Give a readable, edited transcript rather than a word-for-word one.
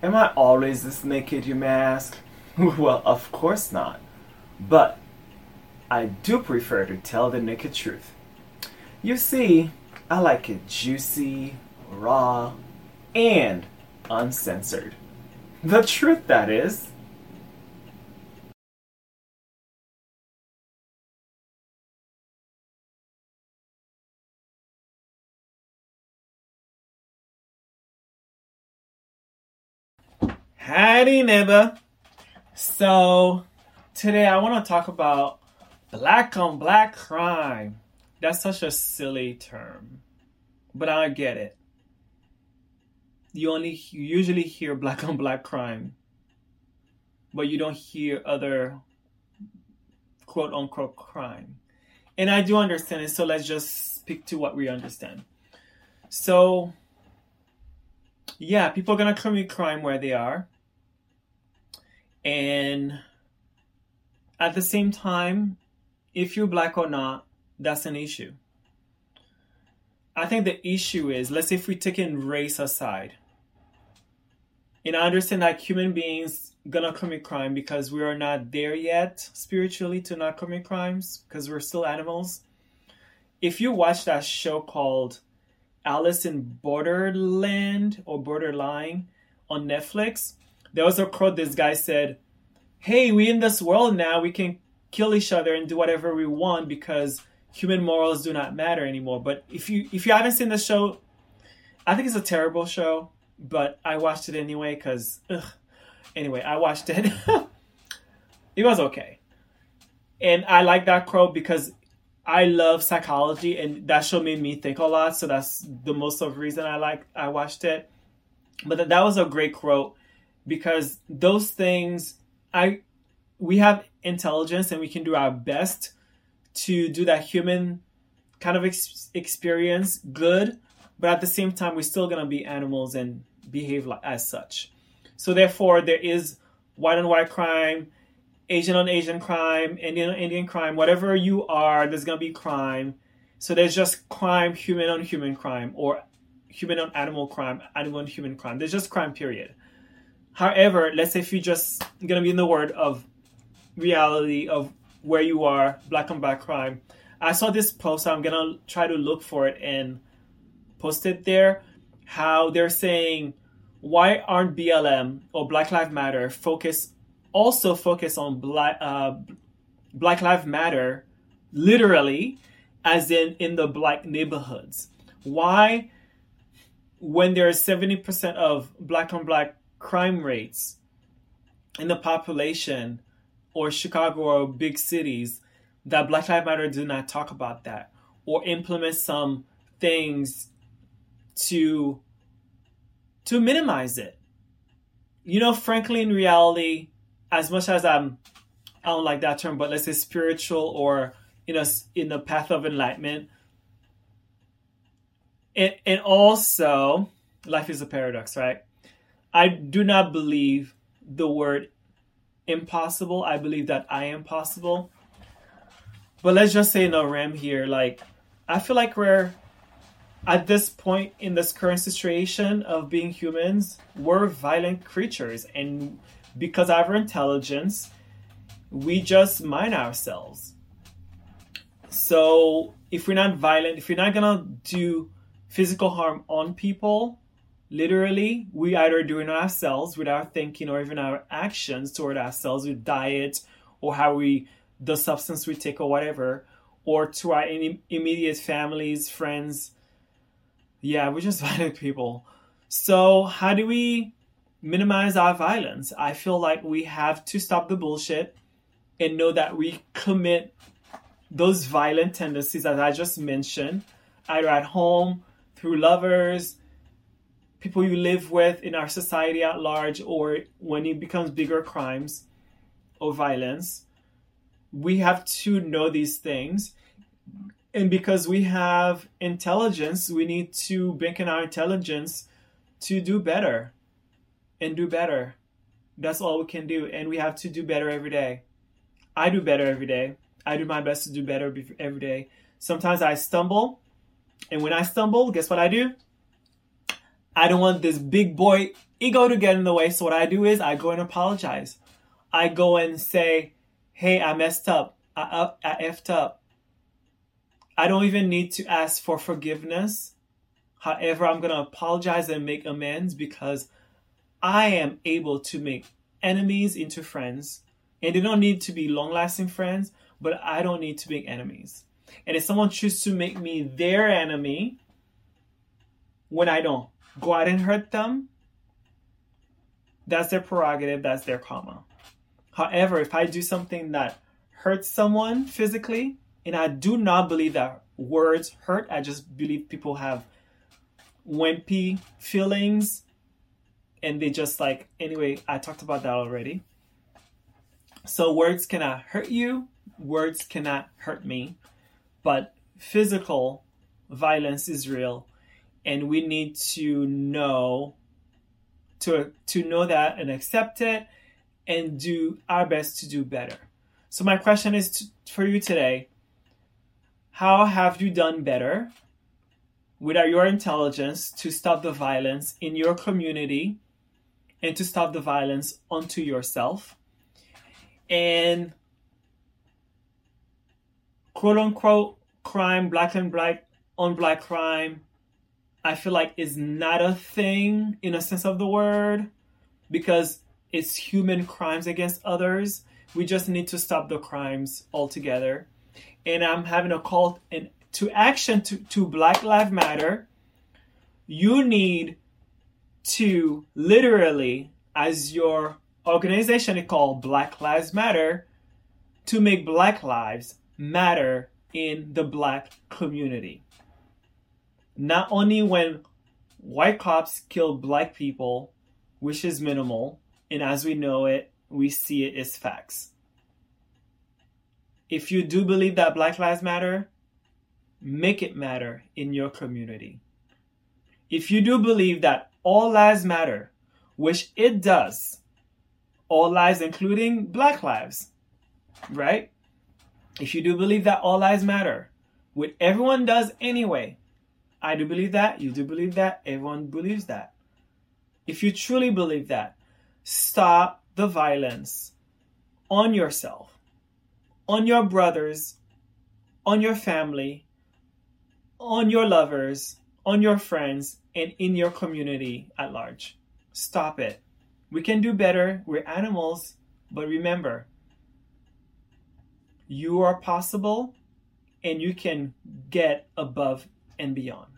Am I always this naked, you may ask? Well, of course not. But I do prefer to tell the naked truth. You see, I like it juicy, raw, and uncensored. The truth, that is. Howdy, neighbor. So, today I want to talk about black on black crime. That's such a silly term, but I get it. You usually hear black on black crime, but you don't hear other quote unquote crime. And I do understand it, so let's just speak to what we understand. So, yeah, people are gonna commit crime where they are, and at the same time, if you're black or not, that's an issue. I think the issue is, let's say if we're taking race aside, and I understand that human beings gonna commit crime because we are not there yet spiritually to not commit crimes because we're still animals. If you watch that show called Alice in Borderland or Borderline on Netflix, there was a quote this guy said, "Hey, we in this world now. We can kill each other and do whatever we want because human morals do not matter anymore." But if you haven't seen the show, I think it's a terrible show, but I watched it anyway because anyway, I watched it. It was okay, and I like that quote because I love psychology, and that show made me think a lot. So that's the most of the reason I watched it. But that was a great quote because those things we have intelligence and we can do our best to do that human kind of experience good, but at the same time we're still gonna be animals and behave as such. So therefore, there is white on white crime, Asian on Asian crime, Indian on Indian crime, whatever you are, there's gonna be crime. So there's just crime, human on human crime, or human on animal crime, animal on human crime. There's just crime, period. However, let's say if you're just gonna be in the word of reality of where you are, black on black crime. I saw this post, so I'm gonna try to look for it and post it there. How they're saying, why aren't BLM or Black Lives Matter focus on Black Lives Matter literally, as in the black neighborhoods? Why, when there's 70% of black on black crime rates in the population, or Chicago or big cities, that Black Lives Matter do not talk about that or implement some things to minimize it? Frankly, in reality, as much as I don't like that term, but let's say spiritual or in the path of enlightenment, and also life is a paradox, right? I do not believe the word impossible. I believe that I am possible. But let's just say in a realm here, I feel like we're at this point in this current situation of being humans, we're violent creatures, and because of our intelligence, we just mind ourselves. So if we're not violent, if we're not gonna do physical harm on people, literally, we either do it ourselves with our thinking or even our actions toward ourselves with diet or the substance we take or whatever, or to our immediate families, friends. Yeah, we're just violent people. So how do we minimize our violence? I feel like we have to stop the bullshit and know that we commit those violent tendencies, as I just mentioned, either at home, through lovers, people you live with in our society at large, or when it becomes bigger crimes or violence. We have to know these things. And because we have intelligence, we need to bank on our intelligence to do better and do better. That's all we can do. And we have to do better every day. I do better every day. I do my best to do better every day. Sometimes I stumble. And when I stumble, guess what I do? I don't want this big boy ego to get in the way. So what I do is I go and apologize. I go and say, hey, I messed up. I effed up. I don't even need to ask for forgiveness. However, I'm going to apologize and make amends because I am able to make enemies into friends. And they don't need to be long-lasting friends, but I don't need to make enemies. And if someone chooses to make me their enemy, when I don't go out and hurt them, that's their prerogative, that's their karma. However, if I do something that hurts someone physically, and I do not believe that words hurt, I just believe people have wimpy feelings, and they just like, anyway, I talked about that already. So words cannot hurt you, words cannot hurt me, but physical violence is real, and we need to know to know that and accept it and do our best to do better. So my question is for you today, how have you done better with your intelligence to stop the violence in your community and to stop the violence onto yourself? And quote unquote crime, black on black crime, I feel like is not a thing in a sense of the word because it's human crimes against others. We just need to stop the crimes altogether. And I'm having a call to action to Black Lives Matter. You need to literally, as your organization is called Black Lives Matter, to make Black lives matter in the Black community. Not only when white cops kill Black people, which is minimal, and as we know it, we see it as facts. If you do believe that Black Lives Matter, make it matter in your community. If you do believe that all lives matter, which it does, all lives including Black lives, right? If you do believe that all lives matter, which everyone does anyway, I do believe that, you do believe that, everyone believes that. If you truly believe that, stop the violence on yourself, on your brothers, on your family, on your lovers, on your friends, and in your community at large. Stop it. We can do better. We're animals, but remember, you are possible and you can get above and beyond.